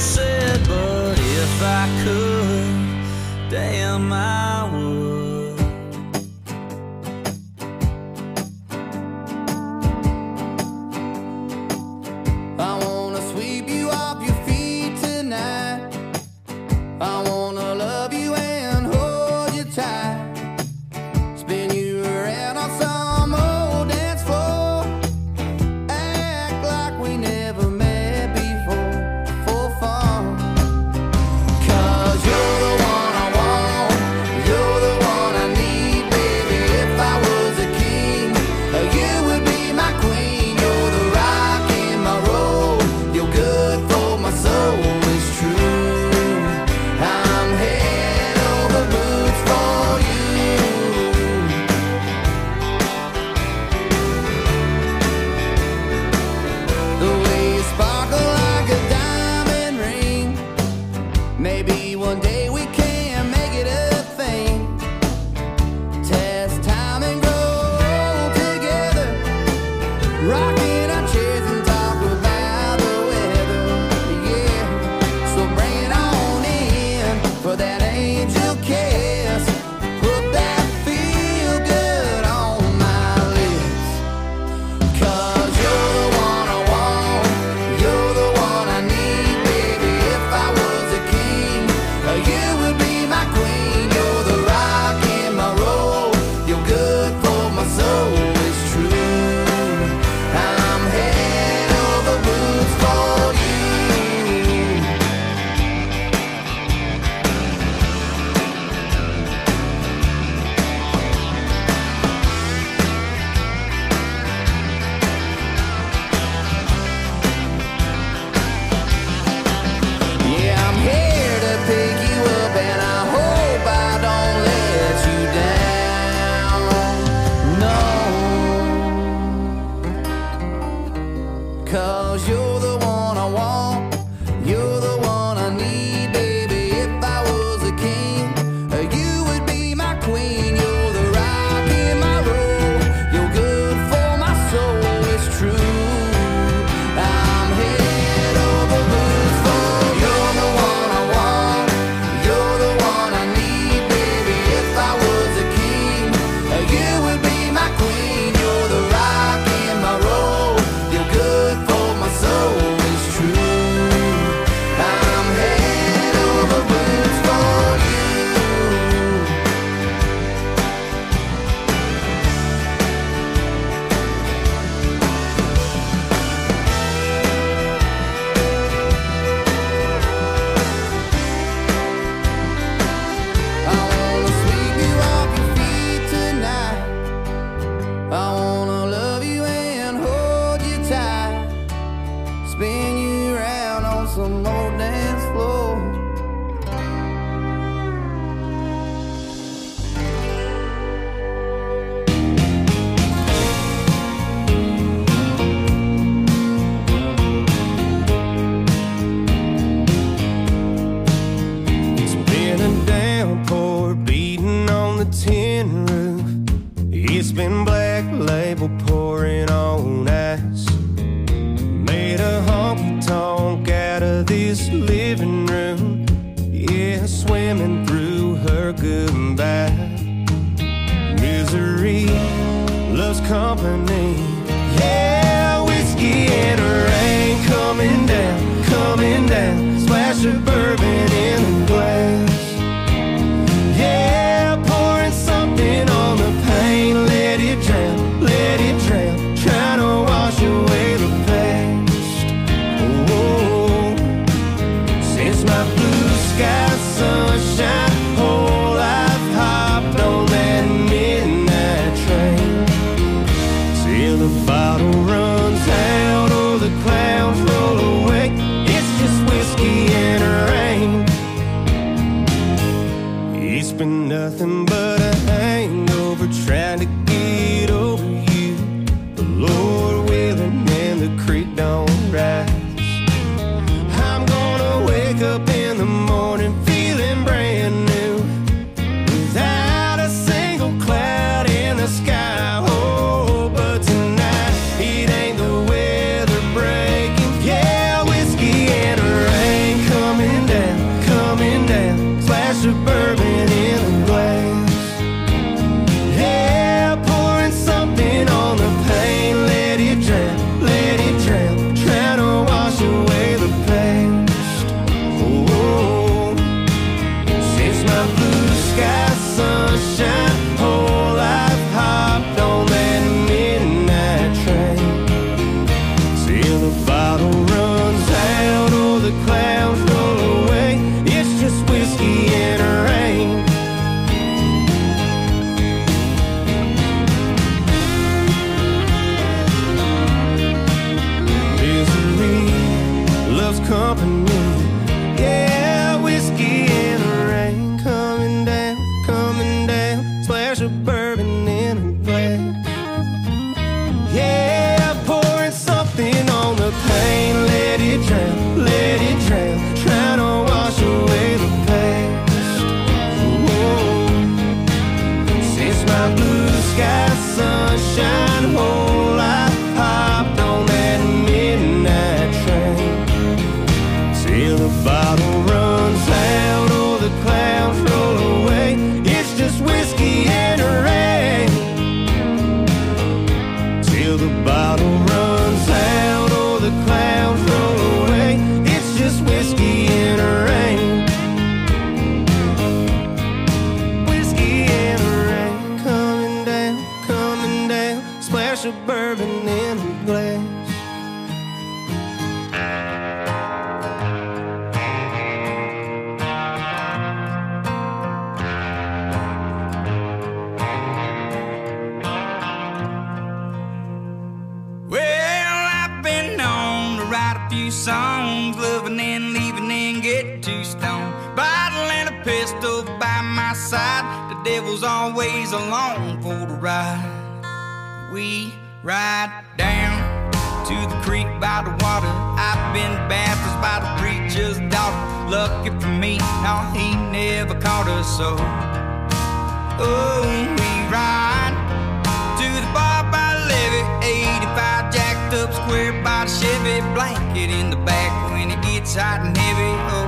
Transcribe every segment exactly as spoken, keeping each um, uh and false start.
said, but if I could, damn, I would. I wanna sweep you off your feet tonight. I wanna love you and hold you tight. Spin you around on some old dance floor. Act like we never met before, for fun. 'Cause you're the one I want, you're the one I need, baby. If I was a king, you would be my queen. You're the rock in my road, you're good for my soul, it's true. I'm head over boots for you. The way you sparkle like a diamond ring. Maybe one day we can make it a thing. Test time and grow together. Rocking our chairs and talk about the weather. Yeah, so bring it on in for that angel kiss. Put that feel good on my lips. 'Cause you're the one I want, you're the one I need, baby. If I was a king, you would be my queen. You're the rock in my road, you're good for my soul, it's true. I'm head over boots for you. Yeah, I'm here to pick you up, and I hope I don't let you down. No, 'cause you're the one I want, you're the one I need, baby. If I was a king, you would be my queen. You're the rock in my road, you're good for my soul, it's true. I'm head over boots for you. You're the one I want, you're the one I need, baby. If I was a king, you would be my queen. You're the rock in my road, you're good for my soul, it's true. I'm head over boots for you. I wanna sweep you off your feet tonight. I wanna love you and hold you tight. Spin you around on some old dance floor. It's been a downpour beating on the tin roof. It's been black label pouring on ice. Made a honky tonk out of this living room. Yeah, swimming through her goodbye. Misery loves company. Yeah, whiskey and rain coming down, coming down. Splash of bourbon in the glass. Yeah, pouring something on the pain. Let it drown, let it drown. Trying to wash away the past. Oh, since my blue sky sunshine, whole life hopped on that midnight train. Till the bottle runs out or the clouds roll away. It's just whiskey and rain. It's been nothing but a hangover trying to get over you. The Lord willing and the creek don't rise. I'm gonna wake up in the morning feeling brand new, without a single cloud in the sky. Oh, but tonight it ain't the weather breaking. Yeah, whiskey and rain. get too stoned. Bottle and a pistol by my side. The devil's always along for the ride. We ride down to the creek by the water. I've been baptized by the preacher's daughter. Lucky for me, no, he never caught us so. Oh, we ride to the bar by the levee. eighty-five jacked up square by the Chevy. Blanket in the back when it gets hot and heavy. Oh,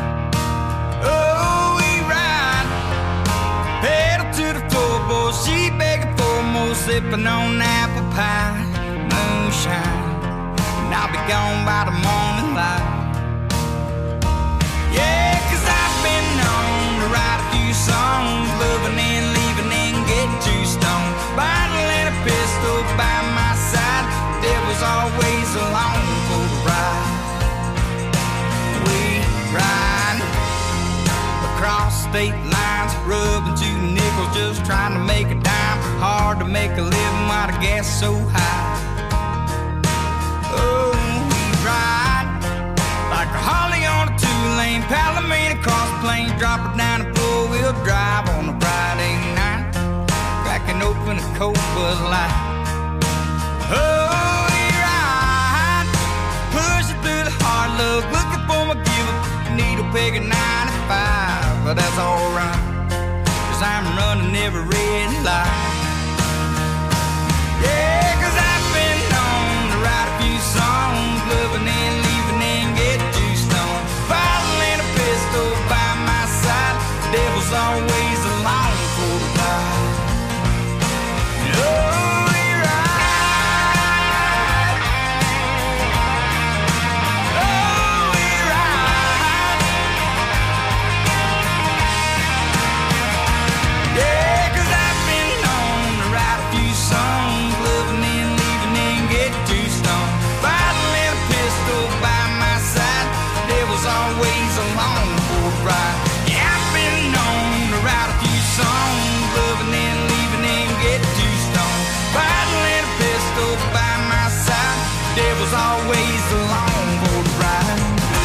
oh, we ride. Pedal to the floorboard. She begging for more, sipping on apple pie, moonshine. And I'll be gone by the morning light. Yeah, cause I've been known to write a few songs, loving and leaving and get too stoned. Bottle and a pistol by my side. The devil's always along for the ride. We ride across state lines, rubbing two nickels, just trying to make a dime. Hard to make a living while the gas is so high. Oh, we ride like a Harley on a two-lane Palomino cross plains, drop it down and four-wheel drive on a Friday night, cracking open a cold Bud Light. Oh, we ride, pushing through the hard luck, looking for my giver, needle peg at ninety-five, but that's alright, cause I'm running every red light. Yeah, cause I've been known to write a few songs, loving and leaving and get too stoned. Bottle and a pistol by my side. The devil's always along for the ride. Oh, we ride. Oh, we ride. Yeah, cause I've been known to write a few songs, loving and leaving and get too stoned. Bottle and a pistol by my side. The devil's always along for the ride. Yeah, I've been known to write a few songs, loving and leaving and get too stoned. Bottle and a pistol by my side. The devil's always along for the ride.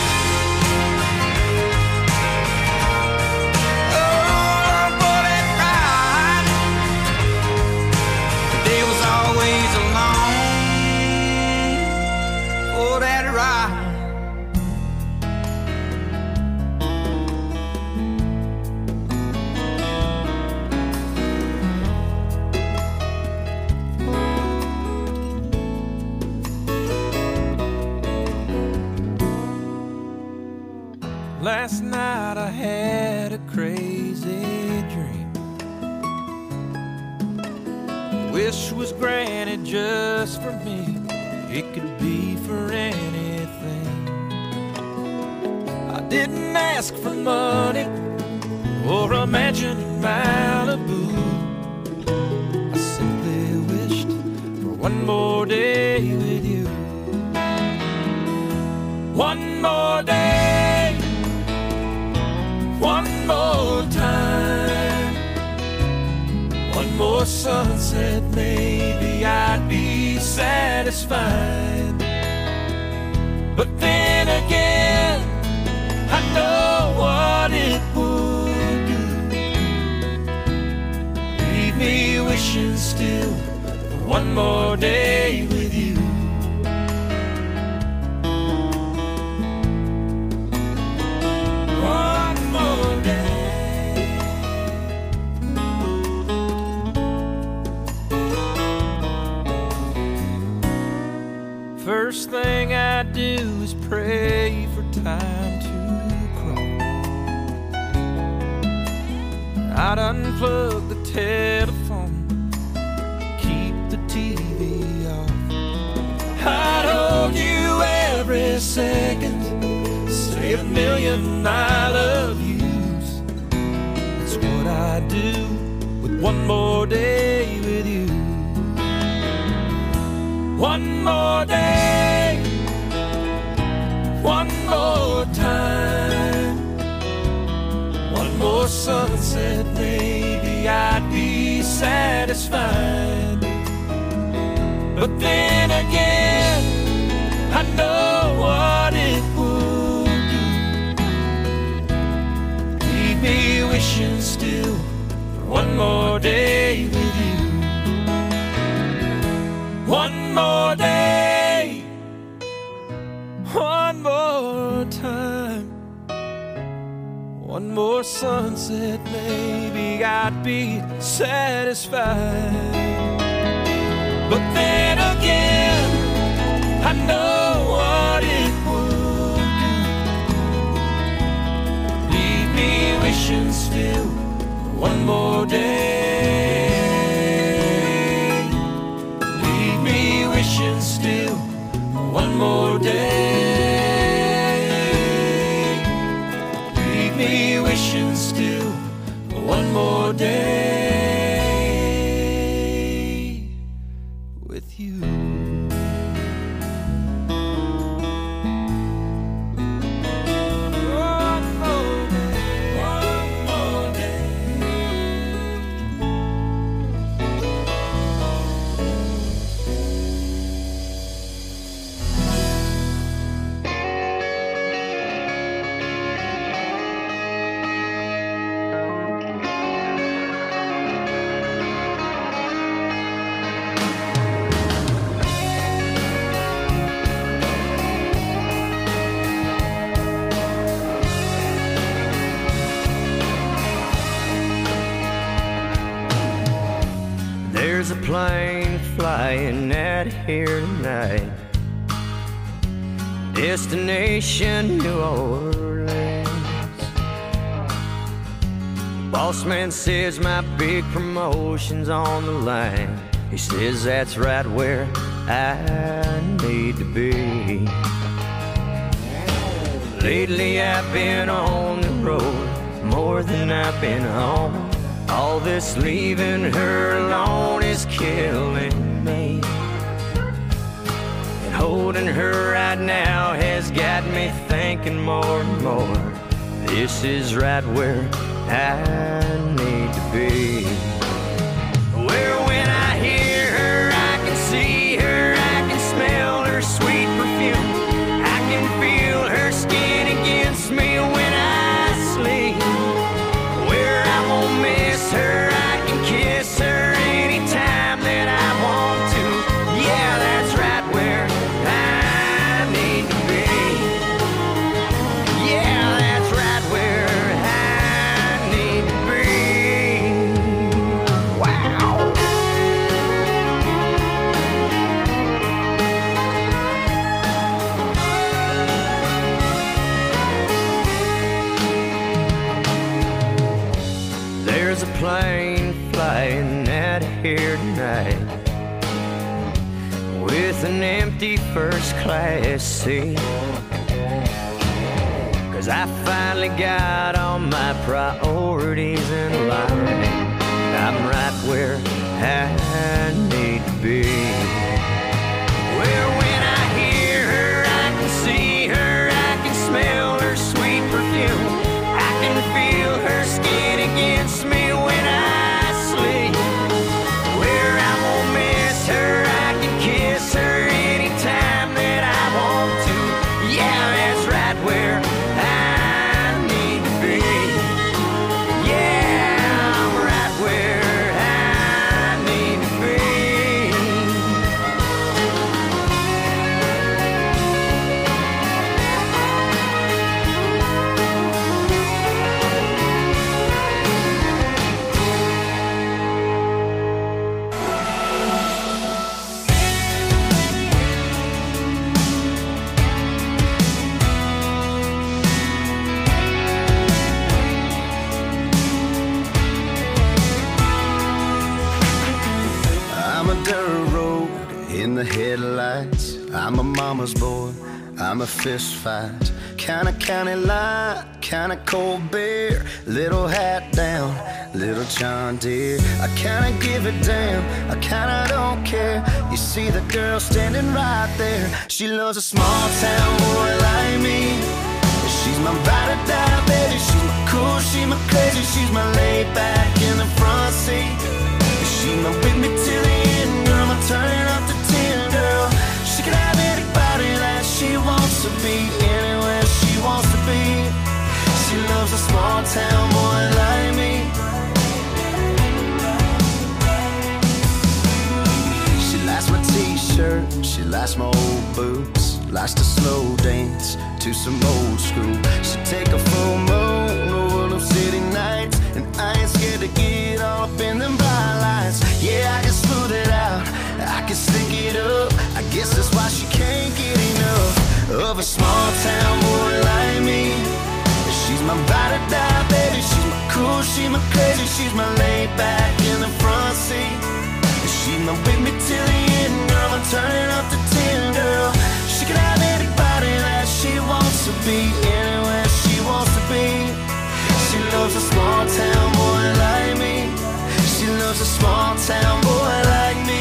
Oh, for that ride. The devil's always along for that ride. Last night I had a crazy dream. Wish was granted just for me. It could be for anything. I didn't ask for money or a mansion in Malibu. I simply wished for one more day with you. One more day, one more time, one more sunset, maybe I'd be satisfied. But then again, I know what it would do. Leave me wishing still for one more day with you. First thing I do is pray for time to crawl. I'd unplug the telephone, keep the T V off. I'd hold you every second, say a million I love yous. That's what I do with one more day with you. One more day, one more time, one more sunset, maybe I'd be satisfied. But then again, I know what it would do. wishing still for one more day with you. One more day, one more time, one more sunset, maybe I'd be satisfied. But then again, I know what it would do. Leave me wishing still for one more day. Leave me wishing still for one more day. Leave me wishing still for one more day with you. There's a plane flying out here tonight, destination New Orleans. Boss man says my big promotion's on the line. He says that's right where I need to be. Lately I've been on the road more than I've been home. All this leaving her alone is killing me, and holding her right now has got me thinking more and more. This is right where I need to be. Where when I hear her, I can see her, I can smell her sweet perfume, I can feel her skin against me when I sleep. Where I won't miss her, I can kiss her anytime that I want to. Yeah, that's right where I need to be. Yeah, that's right where I need to be. Wow. There's a plane flying out here tonight with an empty first class seat, 'cause I finally got all my priorities in line. I'm right where I need to be. Where when I hear her, I can see her, I can smell her sweet perfume, I can feel her skin against me when I sleep. Where I won't miss her, I can kiss her anytime that I want to. Yeah, that's right where I need to be. Yeah, I'm right where I need to be. I'm a dirt road in the headlights. I'm a mama's boy, I'm a fist fight. Kinda county line, kinda cold beer. Little hat down, little John Deere. I kinda give a damn, I kinda don't care. You see the girl standing right there. She loves a small town boy like me. She's my ride or die, baby. She's my cool, she's my crazy. She's my laid back in the front seat. She's my with me till the end, girl. I'm turning up to ten, girl. She can have anybody that she wants to be, anywhere she wants to be. She loves a small town boy like me. likes my old boots, likes to slow dance to some old school. She take a full moon over them city nights, and I ain't scared to get all up in them bright lights. Yeah, I can smooth it out, I can stick it up. I guess that's why she can't get enough of a small town boy like me. She's my ride or die, baby. She's my cool, she's my crazy, she's my laid back in the front seat. She's my with me till the end, girl. I'm turning up to ten, girl. She can have anybody that she wants to be, anywhere she wants to be. She loves a small town boy like me. She loves a small town boy like me.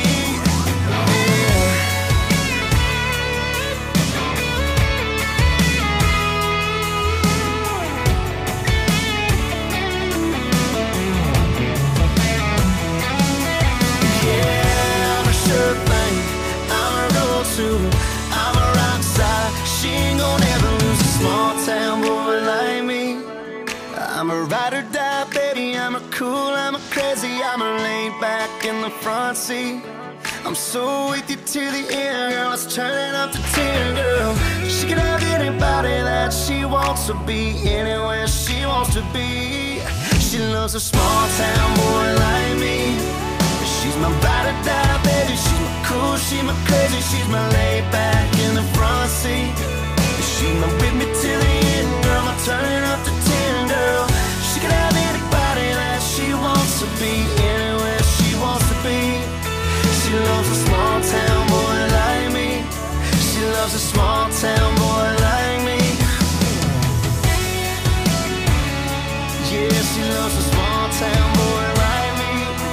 I'm a rock star, she ain't gonna ever lose a small town boy like me. I'm a ride or die, baby, I'm a cool, I'm a crazy, I'm a laid back in the front seat. I'm so with you to the end, girl, it's turning up to ten, girl. She can have anybody that she wants to be, anywhere she wants to be. She loves a small town boy like me. She's my ride or die, baby. She's my cool, she's my crazy, she's my laid back in the front seat. She's my with me till the end, girl. I'm turning up to ten, girl. She can have anybody that she wants to be, anywhere she wants to be. She loves a small town boy like me. She loves a small town boy like me. Yeah, she loves a small town boy like me.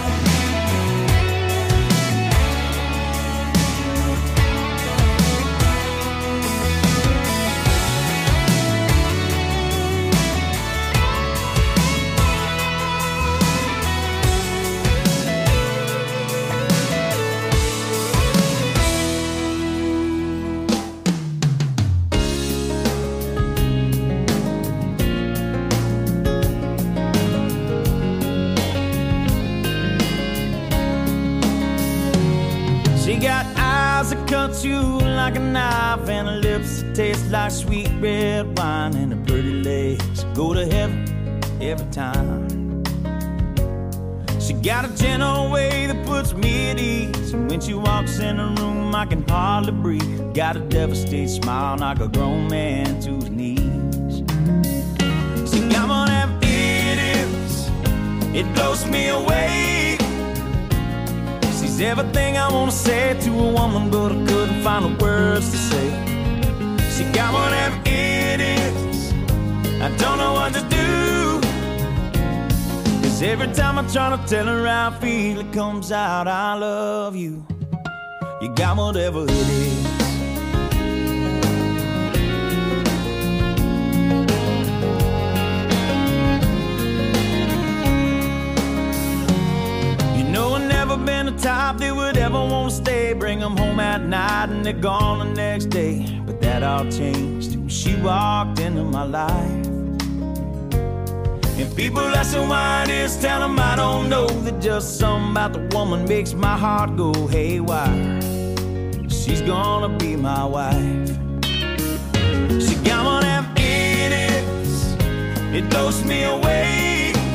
She got eyes that cut you like a knife, and her lips that taste like sweet red wine, and her pretty legs go to heaven every time. She got a gentle way that puts me at ease, and when she walks in the room I can hardly breathe. Got a devastated smile, knock a grown man to his knees. She got one of them idiots, it blows me away. She's everything I wanna say to a woman, but I couldn't find the words to say. She got one of them idiots, I don't know what to do. Cause every time I try to tell her how I feel, it comes out, I love you. You got whatever it is. Been the type that would ever want to stay, bring them home at night and they're gone the next day. But that all changed when she walked into my life. And people ask her why it is, tell them I don't know, that just something about the woman makes my heart go haywire. She's gonna be my wife. She got one of them idiots, it blows me away.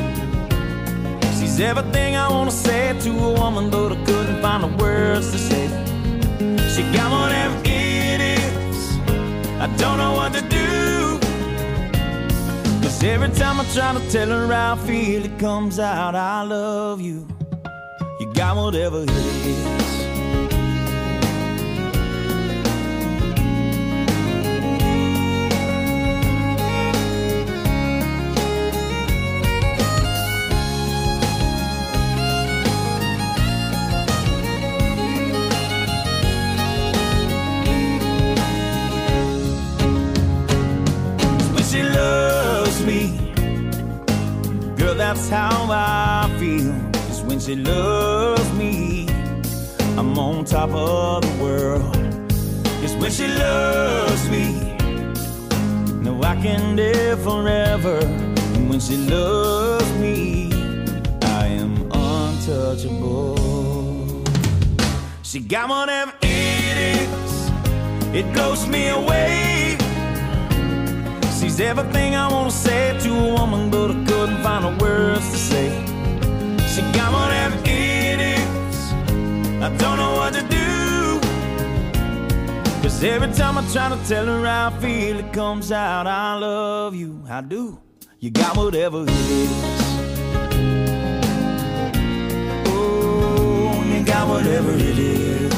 She's everything I wanna say to a woman, but I couldn't find the words to say. She got one of them idiots, I don't know what to do. Cause every time I try to tell her how I feel, it comes out, I love you. You got whatever it is. That's how I feel, is when she loves me, I'm on top of the world. It's when she loves me, no, I can live forever. And when she loves me, I am untouchable. She got one of them idiots, it blows me away. She's everything I wanna say to a woman, but I couldn't find the words to say. She got whatever it is, I don't know what to do. Cause every time I try to tell her how I feel, it comes out, I love you, I do. You got whatever it is. Oh, you got whatever it is.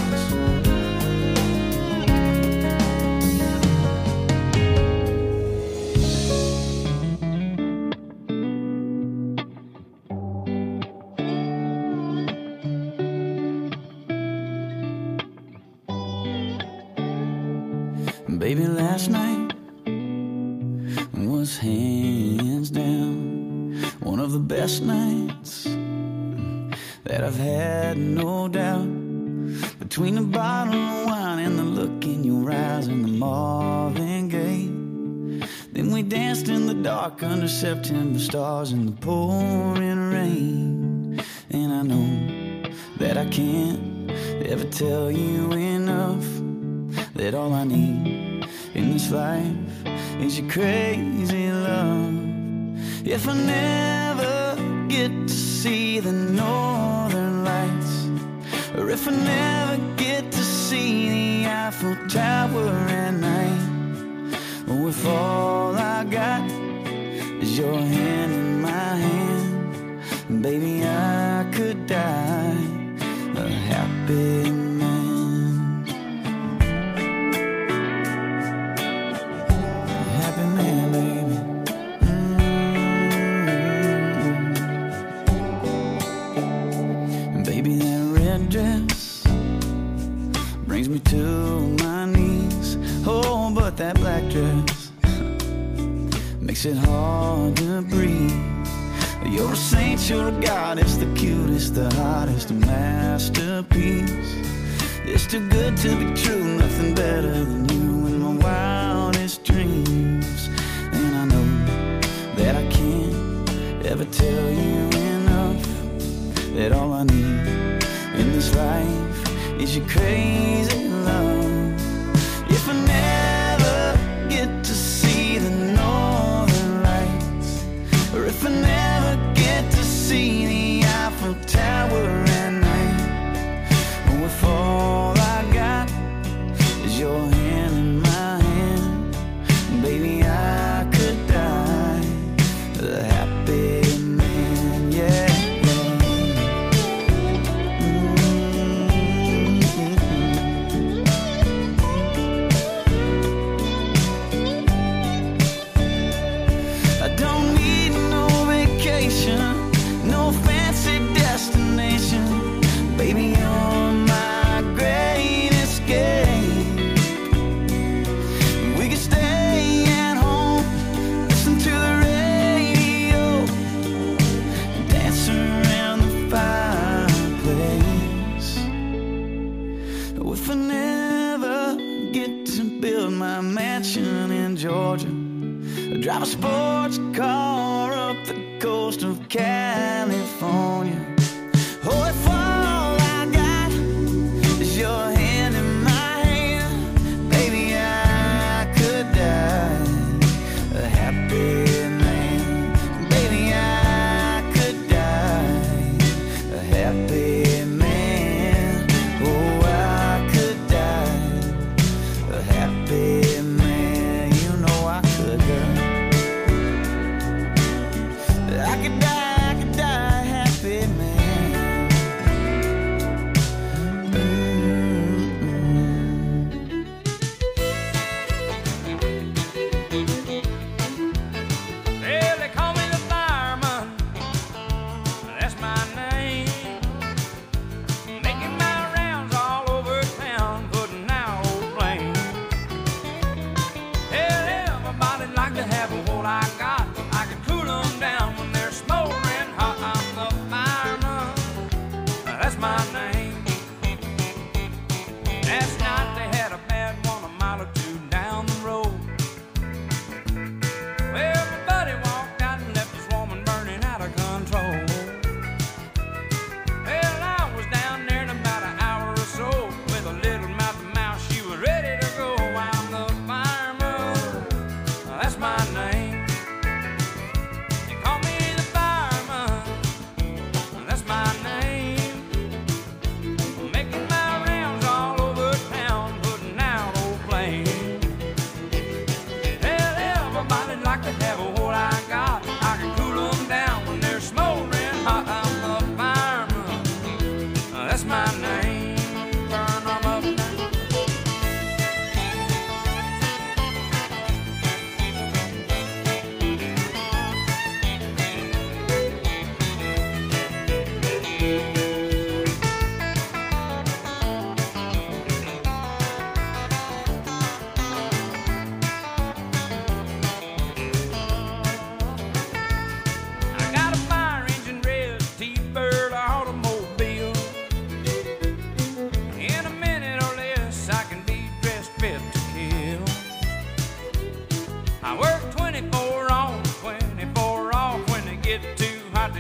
Baby, last night was hands down one of the best nights that I've had, no doubt. Between the bottle of wine and the look in your eyes and the Marvin Gaye, then we danced in the dark under September stars in the pouring rain. And I know that I can't ever tell you enough that all I need in this life is your crazy love. If I never get to see the northern lights, or if I never get to see the Eiffel Tower at night, or if all I got is your hand in my hand, baby, I could die a happy man. A happy man, baby. Mm-hmm. Baby, that red dress brings me to my knees. Oh, but that black dress makes it hard to breathe. You're a saint, you're a goddess, the cutest, the hottest, a masterpiece. It's too good to be true, nothing better than you in my wildest dreams. And I know that I can't ever tell you enough that all I need in this life is your crazy love. If I never get to see the northern lights, or if I never get to see the Eiffel Tower at night, or if all I got is your hand in my hand, baby, I could die a happy man, yeah. No fancy destination, baby, you're my great escape. We could stay at home, listen to the radio, dance around the fireplace. If I never get to build my mansion in Georgia, drive a sports car up the coast of California, oh, if all I got is your hand in my hand, baby, I could die a happy man. Baby, I could die a happy man. Oh, I could die a happy man. You know I could, girl. I could die, I could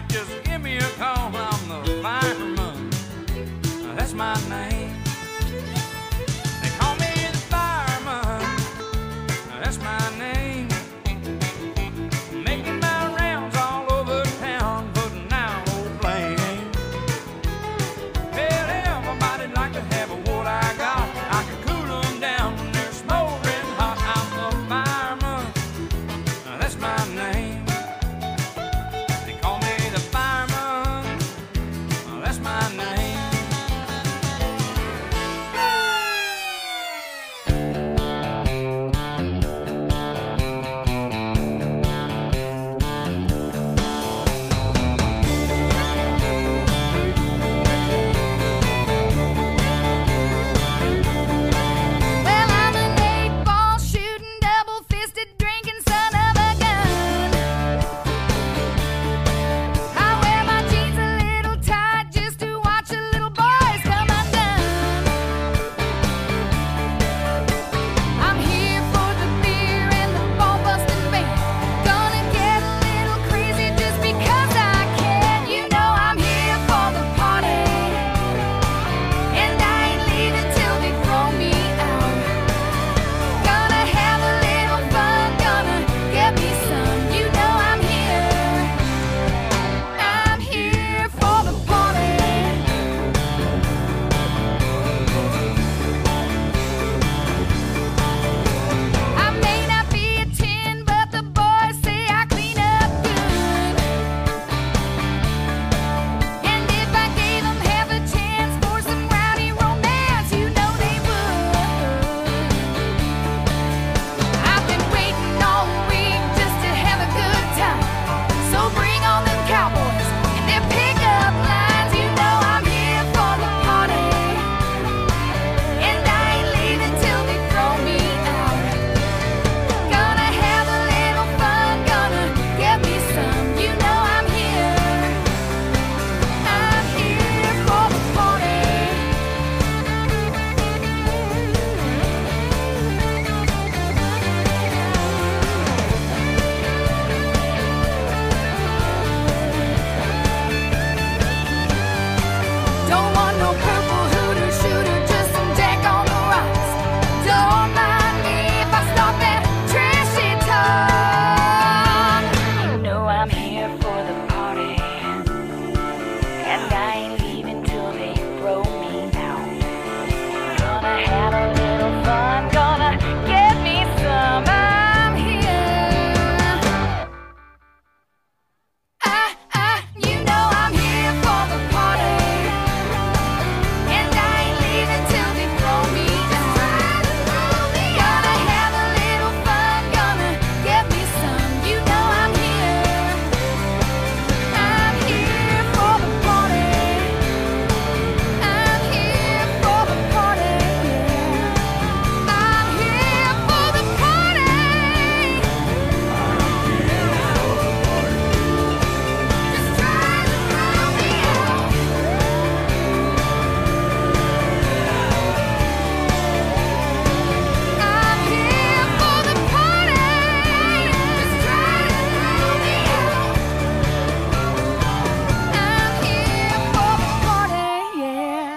just give me a call. I'm the fireman. That's my name. They call me the fireman. That's my name. Making my rounds all over town, putting out old flames. Tell everybody like to have what I got. I can cool them down when they're smoldering hot. I'm the fireman. That's my name. They call me the fireman. That's my name. Well, I'm an eight-ball shooting, double-fisted drinking son of a gun. I wear my jeans a little tight just to watch a little boys come undone. I'm here for the beer and the ball-busting band. Gonna get a little crazy just because I can. You know I'm here for the party, and I ain't leaving till they throw me out. Gonna have a little fun, gonna get me some. You know I'm here. I'm here for the party. I may not be a ten, but the boys say I clean up good. And if I gave them half a chance for some rowdy romance, you know they would. I've been waiting all week just to have a good time. So bring on them cowboys and their pickup lines. You know I'm here for the party, and I ain't leaving till they throw me out. Gonna have a little fun, gonna get me some. You know I'm here. I'm here for the party. Don't want no purple hooter shooter, just some deck on the rocks. Don't mind me if I start that trashy talk. You know I'm here for the party, and I ain't leaving till they throw me out. Gonna have a little fun, gonna get me some. I'm here. I, I, you know I'm here for the party, and I ain't leaving till they throw me out. Gonna have a little fun, gonna get me some. You know I'm here. I'm here for the party. I'm here for the party. I'm here for the party. Just try to throw me out. I'm here for the party. Just try to throw me out. I'm here for the party, yeah.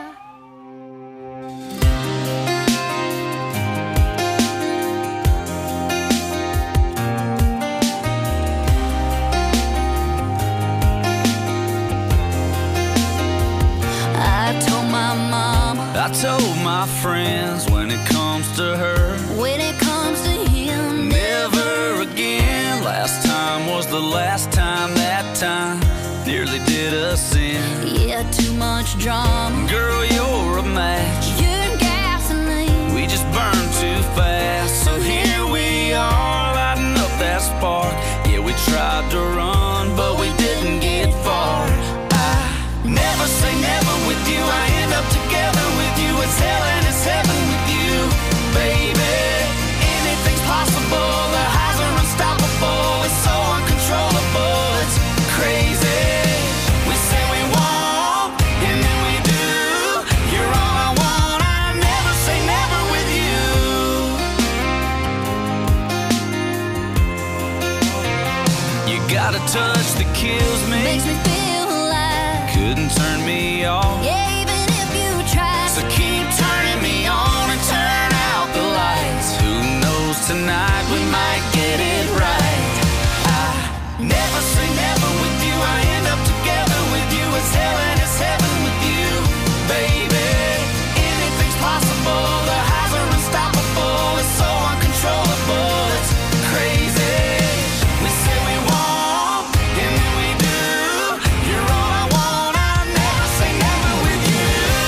I told my mama, I told my friends when it comes to her, when it comes to him, never again. Last time was the last time, that time nearly did us in. yeah, too much drama. Girl, you're a match. You're gasoline. We just burn too fast. So here we are, lighting up that spark. Yeah, we tried to run, but we didn't get far. I never say never with you. I end up together with you. It's hell and it's heaven with you, baby. Anything's possible. The highs are unstoppable. It's so uncontrollable. It's crazy. We say we won't, and then we do. You're all I want. I never say never with you. You gotta touch that kills me. Makes me feel alive. Couldn't turn me off. Yeah, even if you tried. So keep turning me on and turn out the lights. Who knows, tonight we might get it right. I never say never with you. I end up together with you. It's hell and it's heaven with you, baby. Anything's possible. The highs are unstoppable. It's so uncontrollable. It's crazy. We say we won't, and then we do. You're all I want. I never say never with you.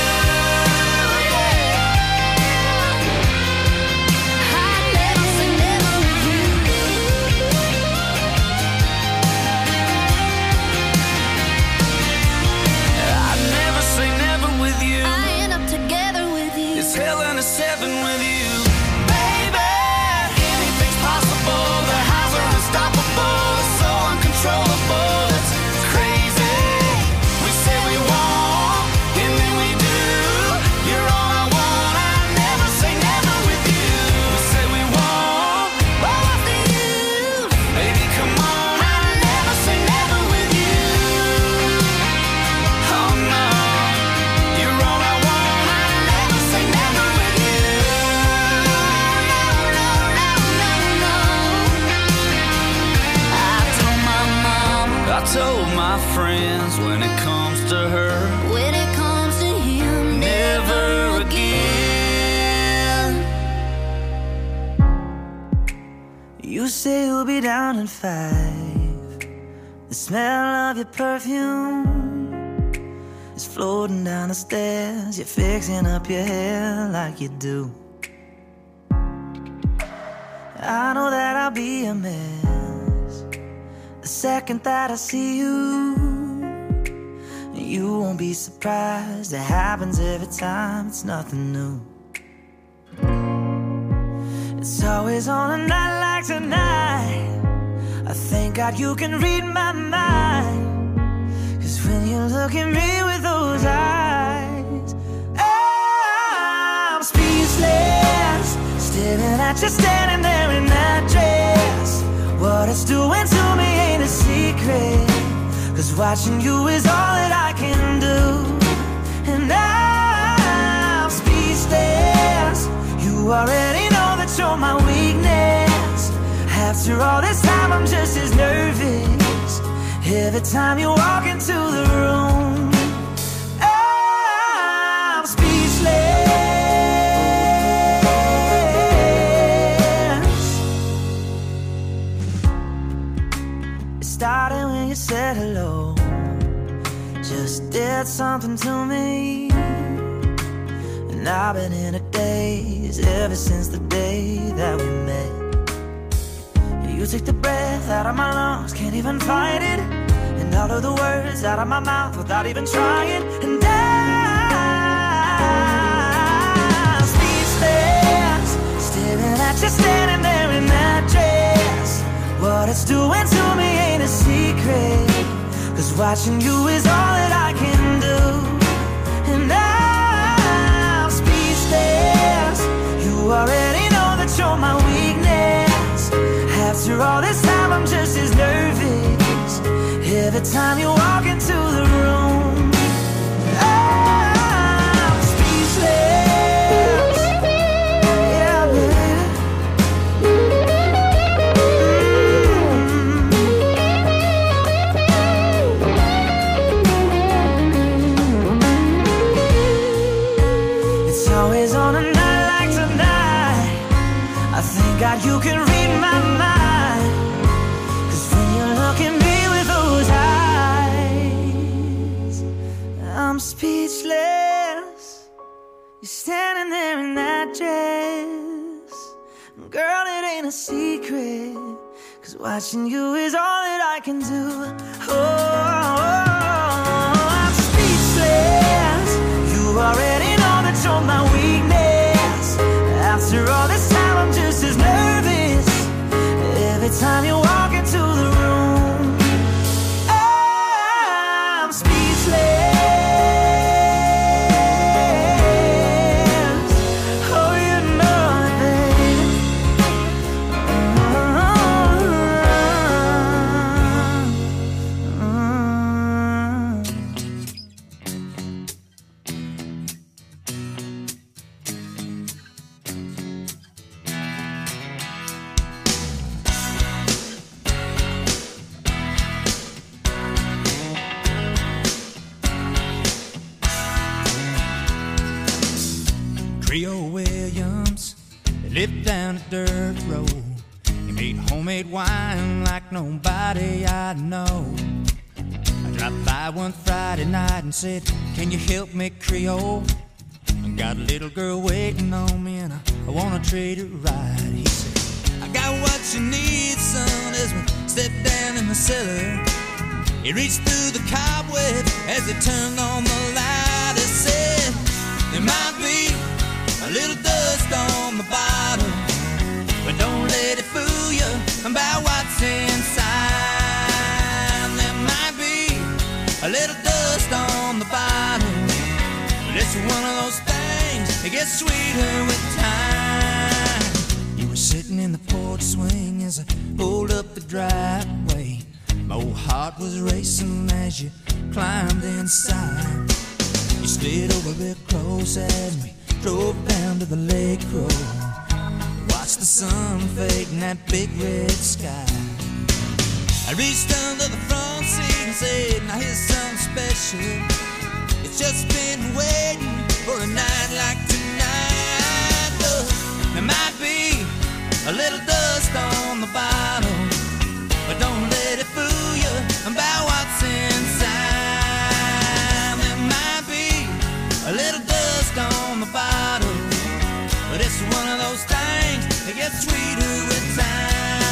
Yeah. I never say never with you. I never say never with you. I end up together with you. It's hell and a seven with you, baby. Anything's possible. The highs are unstoppable. It's so uncontrollable. It's crazy. We say we won't, and then we do. You're all I want. I never say never with you. We say we won't, But what's the use? baby, come on. I never say never with you. Oh no, you're all I want. I never say never with you. No, no, no, no. I told my mom, I told my friends when it comes to her, when it comes to him, never again. You say you'll be down in five. The smell of your perfume is floating down the stairs. You're fixing up your hair like you do. I know that I'll be a mess the second that I see you. You won't be surprised. It happens every time. It's nothing new. It's always on a night like tonight. I thank God you can read my mind. 'Cause when you look at me with those eyes, I'm speechless, staring at you standing there in that dress. What it's doing to me ain't a secret, 'cause watching you is all that I can do. And I'm speechless. You already know that you're my weakness. After all this time I'm just as nervous every time you walk into the room. I'm speechless. It started when you said hello, just did something to me. And I've been in a daze ever since the day that we met. You take the breath out of my lungs, can't even fight it. And all of the words out of my mouth without even trying. And I'm speechless, staring at you standing there in that dress. What it's doing to me ain't a secret, 'cause watching you is all that I can do. And I'm speechless. You already know that you're my weakness. After all this time I'm just as nervous every time you walk into the room. I'm speechless. Yeah, baby. It's always on a night like tonight. I thank God you can read my mind. 'Cause when you look at me with those eyes, I'm speechless. You're standing there in that dress. Girl, it ain't a secret, 'cause watching you is all that I can do. Oh, I'm speechless. You already know that you're my weakness. After all this time I'm just as nervous every time you walk into the room. I'm speechless. Oh, you know it, baby. lived down a dirt road. He made homemade wine like nobody I know. I dropped by one Friday night and said, can you help me Creole? I got a little girl waiting on me and I, I wanna treat her right. He said, I got what you need, son, as we stepped down in the cellar. He reached through the cobwebs as he turned on the light. He said, there might be a little dust on the bottom, but don't let it fool you about what's inside. There might be a little dust on the bottom, but it's one of those things that gets sweeter with time. You were sitting in the porch swing as I pulled up the driveway. My old heart was racing as you climbed inside. You slid over real close as we drove down to the lake road. Watched the sun fade in that big red sky. I reached under the front seat and said, now here's something special. It's just been waiting for a night like tonight. Look, there might be a little dust on the bottom, but don't let it fool you about what's inside. There might be a little dust on the bottom, but it's one of those things that gets sweeter with time.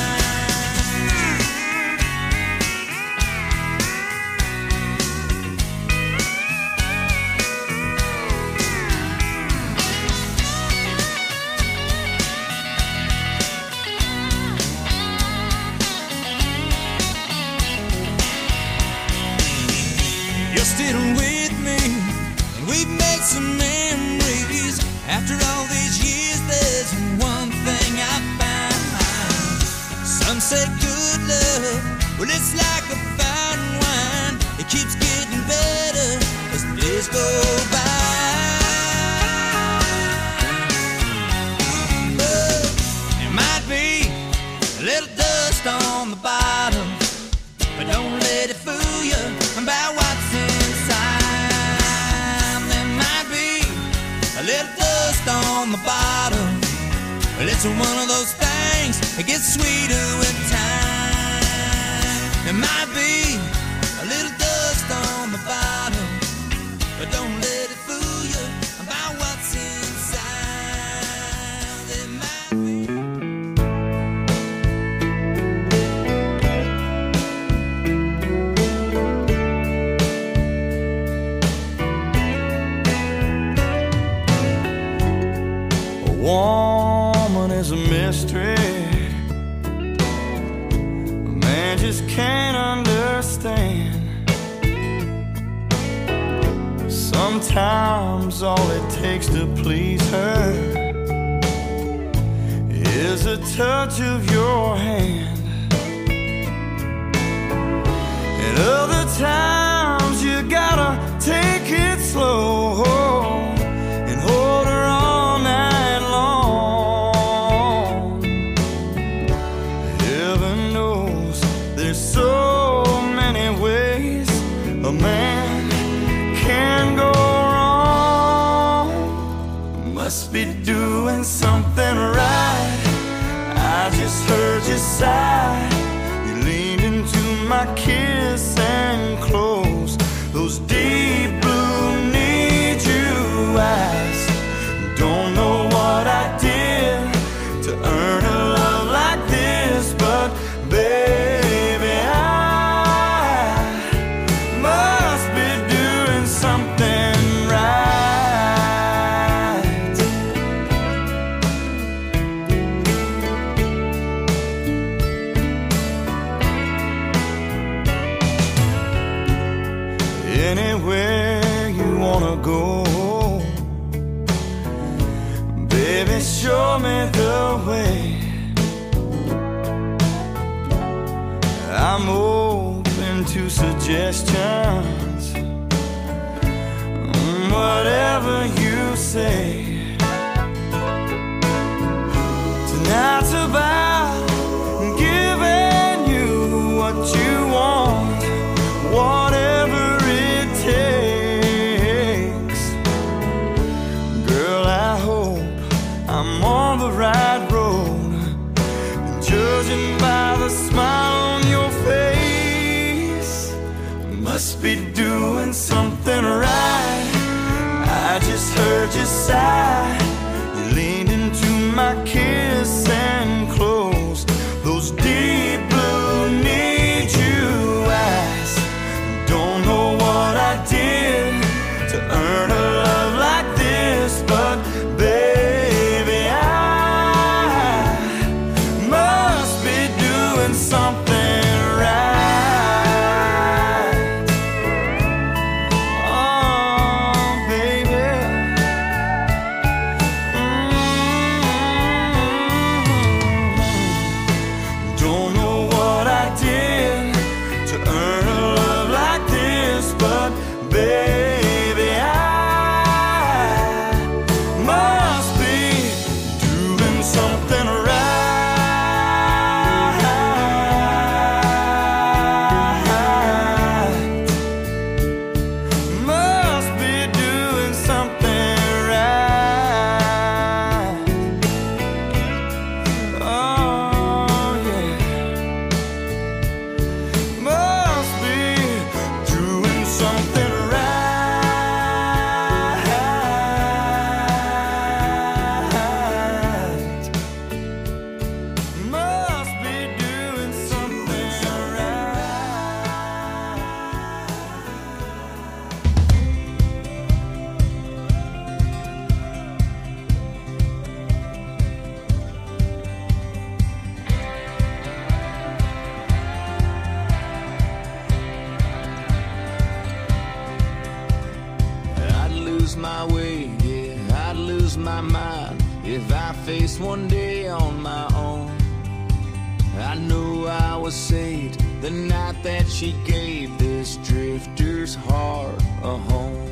You're still with me, and we've made some memories. After all these years, there's one thing I found. Some say good love, well, it's like a fine wine. It keeps getting better as the days go by. But there might be a little dust on the bottom, but don't let it fool you about what's inside. There might be a little dust on the bottom, but it's one of those things that gets sweeter with time. There might be a little dust on the bottom, but don't let it fool you about what's inside. There might be. Woman is a mystery a man just can't understand. Sometimes all it takes to please her is a touch of your hand, and other times you gotta take it slow and hold her all night long. Heaven knows there's so many ways a man can go wrong. Must be doing something right. I just heard you sigh. You leaned into my kiss and closed those deep blue need you eyes. Don't know what I did to earn a love like this, but baby, I must be doing something right. Anywhere you wanna go, baby, show me the way. I'm open to suggestions, whatever you say. Tonight's about giving you what you want, whatever it takes. Girl, I hope I'm on the right must be doing something right. I just heard you sigh. You leaned into my kiss and closed those deep blue need you eyes. Don't know what I did to earn a love like this, but baby, I must be doing something right. My way, yeah, I'd lose my mind if I faced one day on my own. I knew I was saved the night that she gave this drifter's heart a home.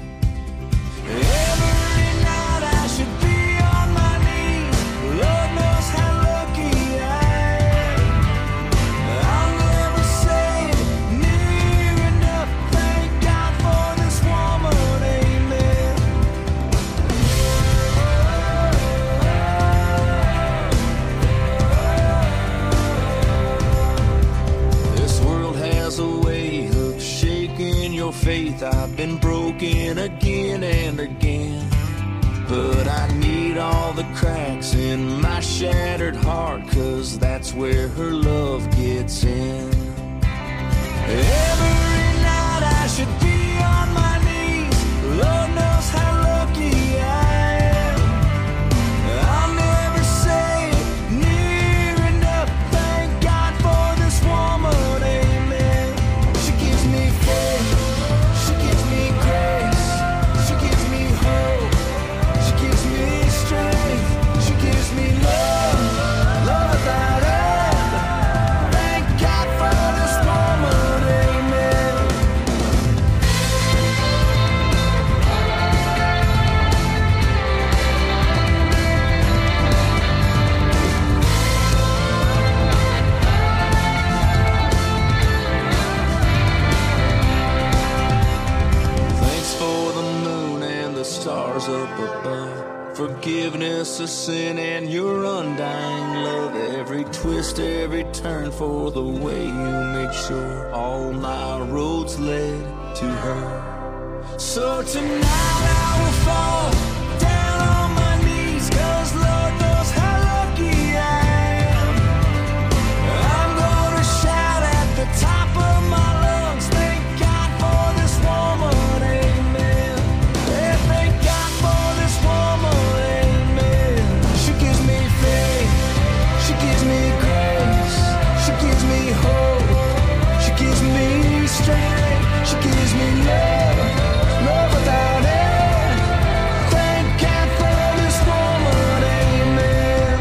Every night I should be on my knees. Lord knows how lucky I am. I'll never say it near enough. Thank God for this woman. Faith, I've been broken again and again, but I need all the cracks in my shattered heart, 'cause that's where her love gets in. Every night I should be on my knees. Lord knows how lucky I am. I'll never say it near enough. Thank God for this woman, amen. She gives me faith. Up above, forgiveness of sin and your undying love. Every twist, every turn, for the way you made sure all my roads led to her. So tonight I will fall down on my knees, 'cause Lord knows how lucky I am. I'm gonna shout at the top of my lungs, thank God for this woman, amen. Yeah, thank God for this woman, amen. She gives me faith, she gives me grace, she gives me hope, she gives me strength, she gives me love, love without end. Thank God for this woman, amen.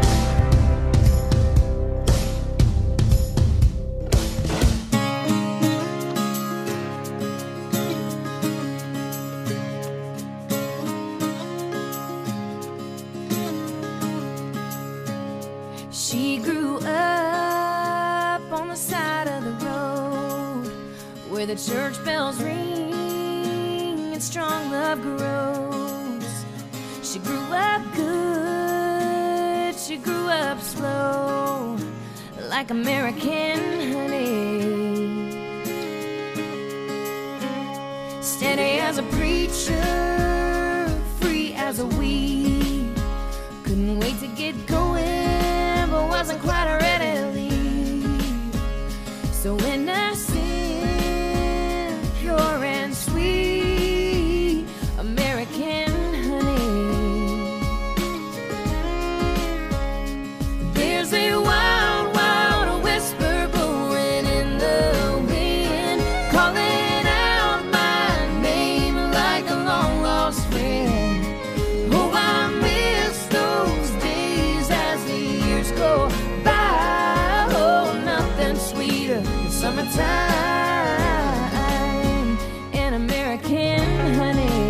She grew up on the side of the road where the church bells ring and strong love grows. She grew up good, she grew up slow, like American honey. steady as a preacher, free as a weed. Couldn't wait to get going, but wasn't quite ready to leave. So when I sing pure and sweet American honey, there's a wild, wild whisper blowing in the wind, calling out my name like a long lost friend. Oh, I miss those days as the years go by. Oh, nothing sweeter than summertime and American honey.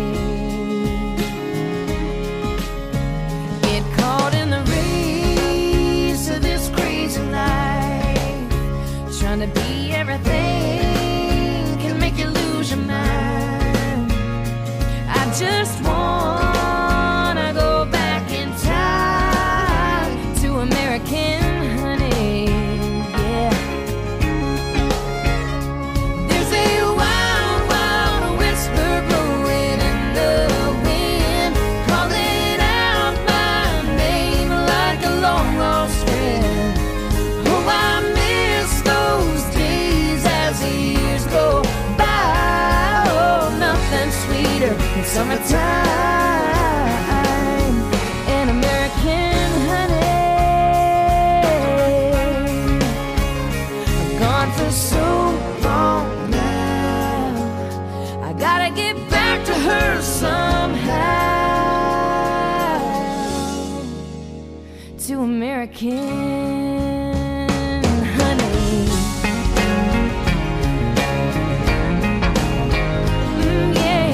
Get caught in the race of this crazy life, trying to be everything can make you lose your mind. I just wanna go back in time to American honey, yeah. There's a wild, wild whisper blowing in the wind, calling out my name like a long lost friend. Oh, I miss those days as the years go by. Oh, nothing sweeter than summertime and American honey. I've gone for so long now, I gotta get back to her somehow, to American honey. Mm, yeah,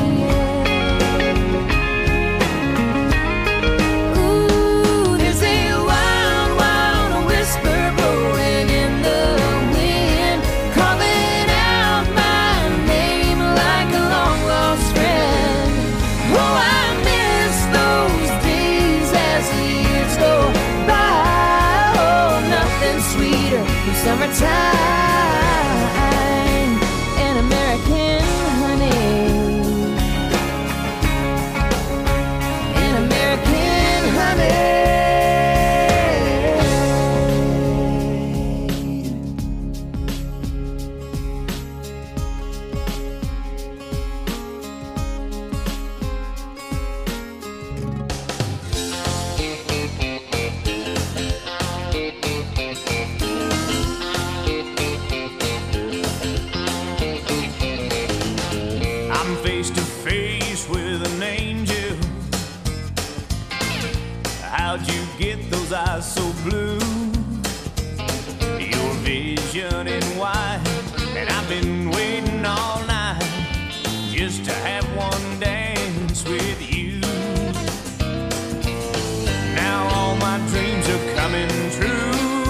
yeah. Ooh, there's a wild, wild whisper blowing in the wind, calling out my name like a long lost friend. Oh, I miss those days as the years go by. Oh, nothing sweeter than summertime and American honey. And American honey. I'm face to face with an angel. How'd you get those eyes so blue? Your vision in white, and I've been waiting all night just to have one dance with you. Now all my dreams are coming true.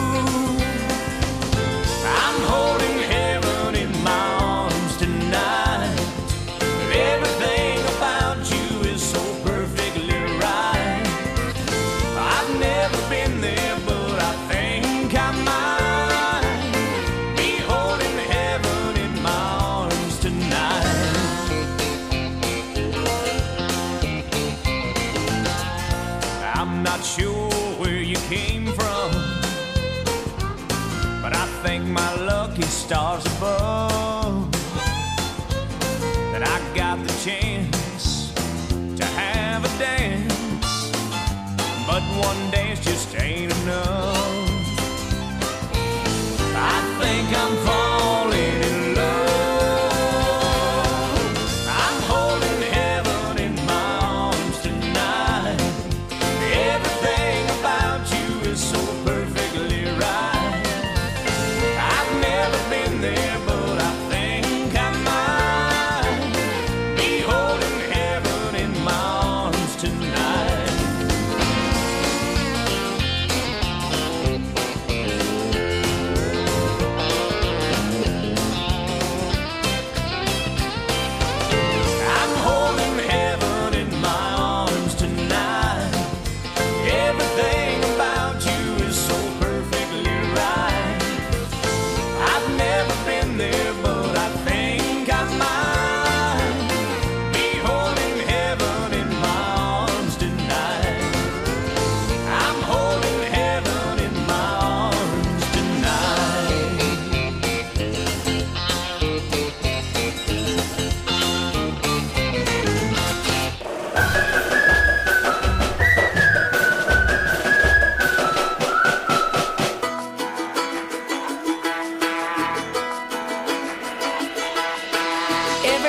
I'm holding heaven in my arms tonight. Everything about you is so perfectly right. I've never been there, but I think I might be holding heaven in my arms tonight.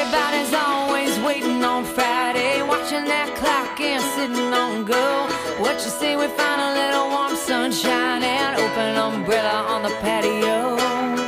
Everybody's always waiting on Friday, watching that clock and sitting on go. What you say we find a little warm sunshine and open umbrella on the patio?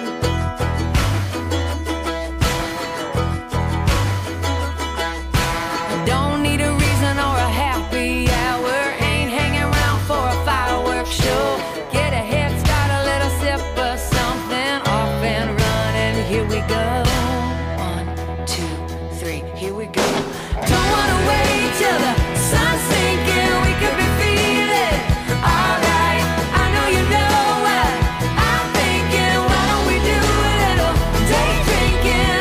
Don't need a reason or a happy hour, ain't hanging around for a fireworks show. Get a head start, a little sip of something, off and running, here we go. One, two, three, here we go. Don't wanna wait till the sun's sinking, we could be feeling alright. I know you know what I'm thinking, why don't we do a little day drinking?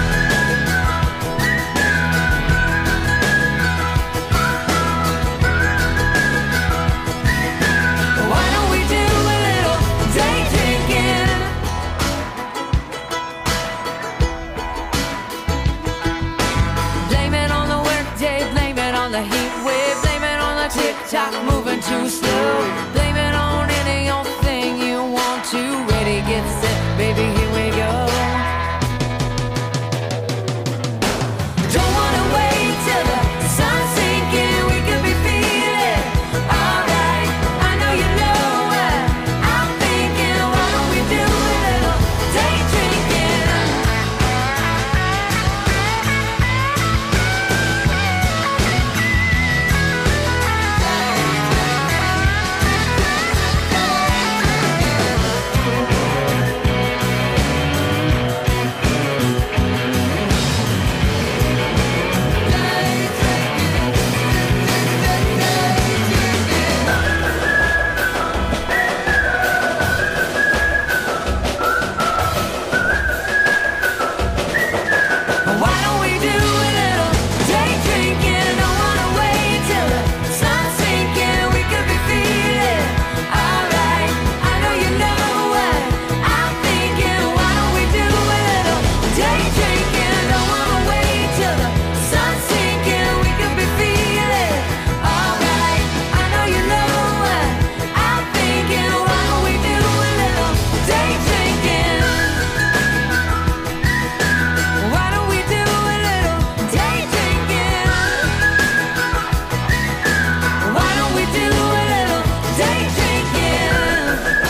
Why don't we do a little day drinking? Blame it on the workday, blame it on the heat wave, blame it on the tick-tock moving too slow. Blame it on any old thing you want to. Ready, get set, baby, here we go. Don't wanna wait till the sun's sinking, we could be feeling alright. I know you know what I'm thinking, why don't we do a little day drinking? Why don't we do a little day drinking? Don't wanna wait till the sun's sinking, we could be feeling alright. I know you know what I'm thinking, why don't we do a little day drinking? Don't wanna wait till the sun's sinking, we could be feeling alright. I know you know what I'm thinking, why don't we do a little day drinking? Why don't we do a little day drinking? Why don't we do a little day drinking?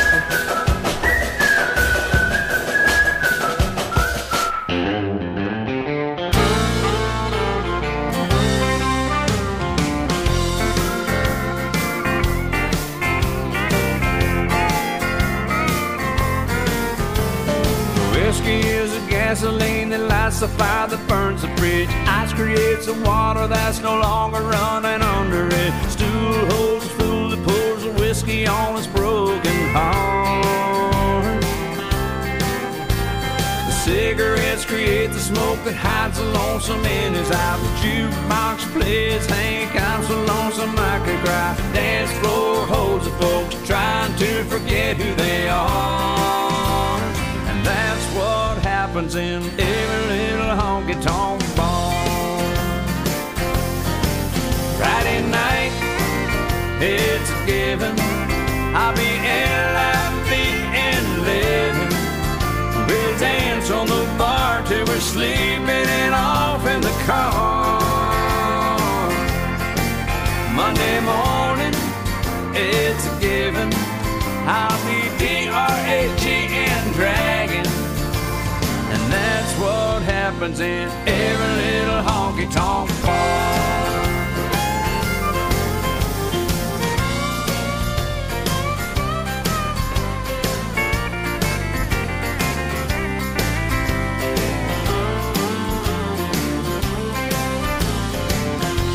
Whiskey is a gasoline that lights the fire that burns the bridge. Ice creates the water that's no longer running under it. Stool holds the fool that pours the whiskey on his broken heart. The cigarettes create the smoke that hides the lonesome in his eyes. The jukebox plays Hank, I'm so lonesome I could cry. Dance floor holds the folks trying to forget who they are. And that's what happens in every little honky-tonk bar. Friday night, it's a given, I'll be L I V and living. We'll dance on the bar till we're sleeping and off in the car. Monday morning, it's a given, I'll be D R A G and dragging. And that's what happens in every little honky-tonk bar.